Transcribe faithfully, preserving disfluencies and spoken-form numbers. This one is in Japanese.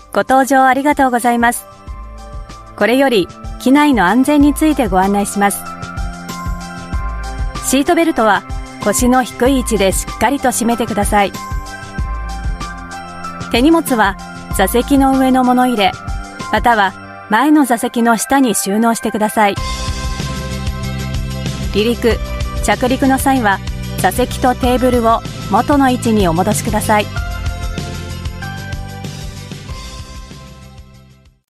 ご搭乗ありがとうございます。これより機内の安全についてご案内します。シートベルトは腰の低い位置でしっかりと締めてください。手荷物は座席の上の物入れ、または前の座席の下に収納してください。離陸、着陸の際は座席とテーブルを元の位置にお戻しください。